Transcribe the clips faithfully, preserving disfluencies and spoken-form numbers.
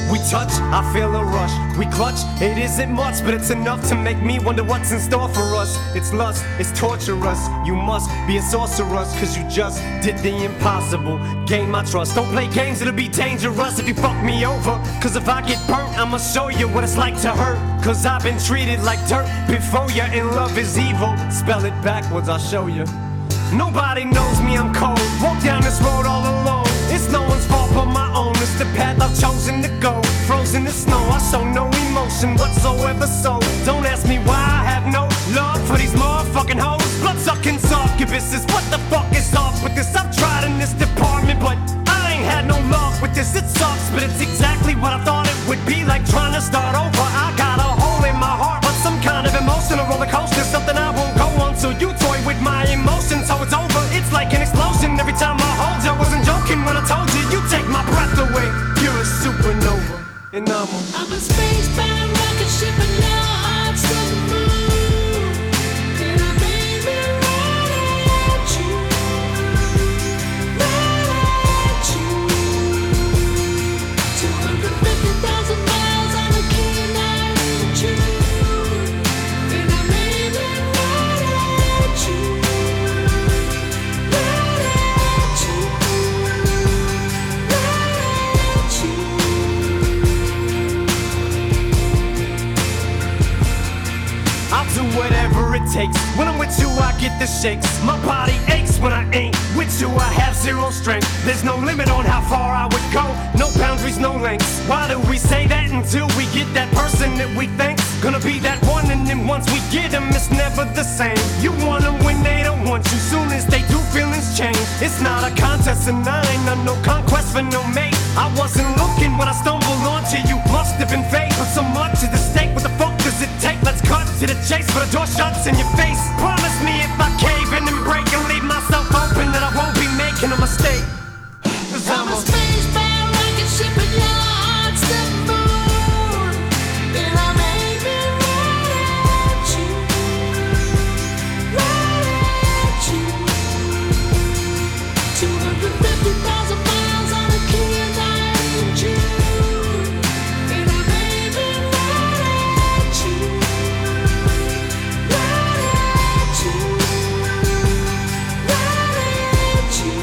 We touch, I feel a rush. We clutch, it isn't much, but it's enough to make me wonder what's in store for us. It's lust, it's torturous. You must be a sorceress, cause you just did the impossible. Gain my trust. Don't play games, it'll be dangerous if you fuck me over. Cause if I get burnt, I'ma show you what it's like to hurt. Cause I've been treated like dirt before you, and love is evil. Spell it backwards, I'll show you. Nobody knows me, I'm cold. Walk down this road all alone. It's no one's fault but my own. It's the path I've chosen to go. Frozen in snow, I show no emotion whatsoever. So don't ask me why I have no love for these motherfucking hoes. Blood-sucking succubuses. What the fuck is off with this? I've tried in this department, but I ain't had no luck with this. It sucks, but it's exactly what I thought it would be. Like trying to start over. I got a hole in my heart, but some kind of emotional roller coaster. Something I won't go on, so you toy with my emotions. So it's over, it's like an explosion. Every time I hold you, I wasn't joking when I told you you take my breath away. You're a supernova, and I'm a I'm a spacebound rocket ship and your heart's the moon. And I made me right at you, right at you. two hundred fifty thousand miles on a keen island June. And I made me right at you, right at you, right at you. I'll do whatever it takes. When I'm with you, I get the shakes. My body aches when I ain't with you. I have zero strength. There's no limit on how far I would go. No boundaries, no lengths. Why do we say that until we get that person that we think's gonna be that one? And then once we get them, it's never the same. You want them when they don't want you. Soon as they do, feelings change. It's not a contest, and I ain't on no conquest for no mate. I wasn't looking when I stumbled onto you. Must have been fate, but so much is at stake. What the fuck does it take? Let's cut to the chase, but the door shuts in your face. Promise me if I cave in and break and leave myself open, that I won't be making a mistake. Cause I'm I'm a a spacebound rocket ship and your heart's the moon. And I made me right at you, right at you. two hundred fifty thousand miles on a keen island June. And I made me right at you, right at you, right at you.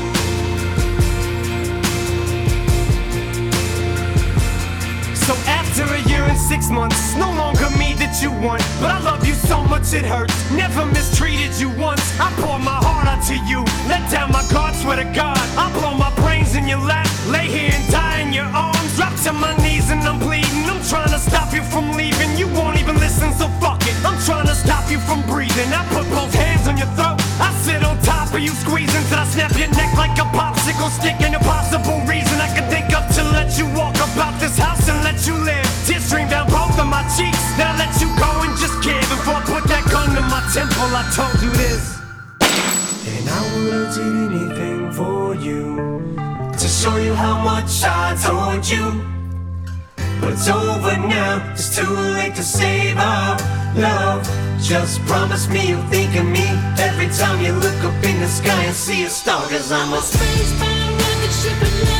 So after a year and six months, no longer me that you want, but I love you so much it hurts. Never mistreated you once. I pour my heart out to you, let down my guard, swear to God. I blow my brains in your lap, lay here and die in your arms. Drop to my knees and I'm bleeding. I'm trying to stop you from leaving. You won't even listen, so fuck it. I'm trying to stop you from breathing. I put both hands on your throat. I sit on top of you, squeezing till I snap your neck like a popsicle stick. An impossible reason I can think of to let you walk about this house and let you live. Tears stream down both of my cheeks. Now I let you go and just give. Before I put that gun to my temple, I told you this. And I would've did anything for you, to show you how much I told you. But it's over now, it's too late to save our love. Just promise me you'll think of me every time you look up in the sky and see a star. Cause I'm a Spacebound rocket ship and